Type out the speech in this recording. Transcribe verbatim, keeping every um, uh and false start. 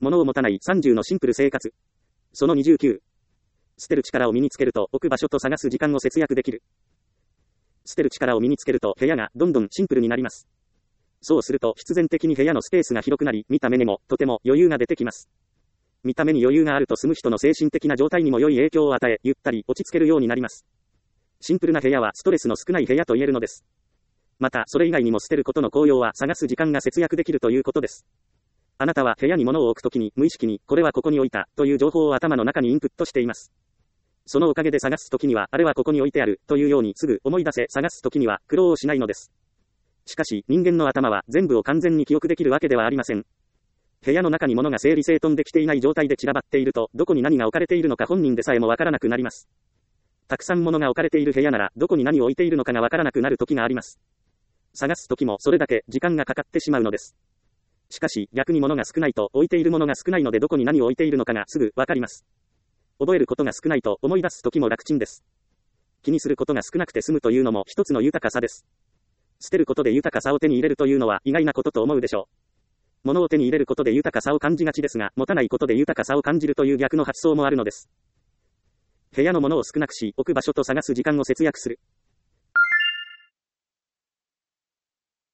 物を持たないさんじゅうのシンプル生活。そのにじゅうきゅう。捨てる力を身につけると置く場所と探す時間を節約できる。捨てる力を身につけると部屋がどんどんシンプルになります。そうすると必然的に部屋のスペースが広くなり、見た目にもとても余裕が出てきます。見た目に余裕があると住む人の精神的な状態にも良い影響を与え、ゆったり落ち着けるようになります。シンプルな部屋はストレスの少ない部屋と言えるのです。また、それ以外にも捨てることの効用は探す時間が節約できるということです。あなたは部屋に物を置くときに無意識に、これはここに置いた、という情報を頭の中にインプットしています。そのおかげで探すときには、あれはここに置いてある、というようにすぐ思い出せ、探すときには苦労をしないのです。しかし、人間の頭は全部を完全に記憶できるわけではありません。部屋の中に物が整理整頓できていない状態で散らばっていると、どこに何が置かれているのか本人でさえもわからなくなります。たくさん物が置かれている部屋なら、どこに何を置いているのかがわからなくなる時があります。探す時もそれだけ時間がかかってしまうのです。しかし、逆に物が少ないと置いている物が少ないのでどこに何を置いているのかがすぐわかります。覚えることが少ないと思い出す時も楽ちんです。気にすることが少なくて済むというのも一つの豊かさです。捨てることで豊かさを手に入れるというのは意外なことと思うでしょう。物を手に入れることで豊かさを感じがちですが、持たないことで豊かさを感じるという逆の発想もあるのです。部屋の物を少なくし、置く場所と探す時間を節約する。